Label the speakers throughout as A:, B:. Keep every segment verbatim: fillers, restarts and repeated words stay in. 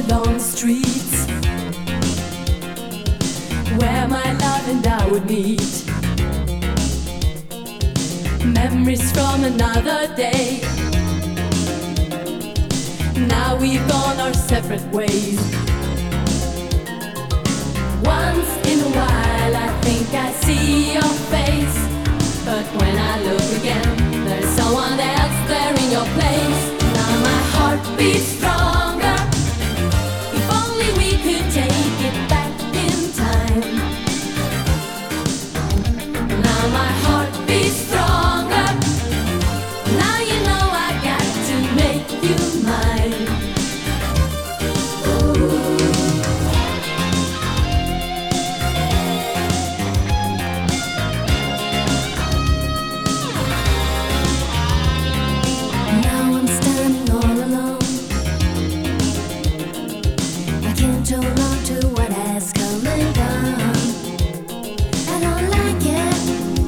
A: long streets where my love and I would meet. Memories from another day. Now we've gone our separate ways. Once in a while I think I see your face, but when I look again, there's someone else there in your place. Now my heart beats stronger. If only we could take it back in time. Now my heart beats stronger. Now you know I got to make you mine. Hold on to what has come and gone. I don't like it,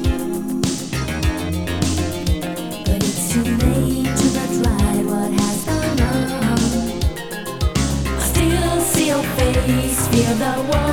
A: but it's too late to not right what has gone wrong. I still see your face, feel the warmth.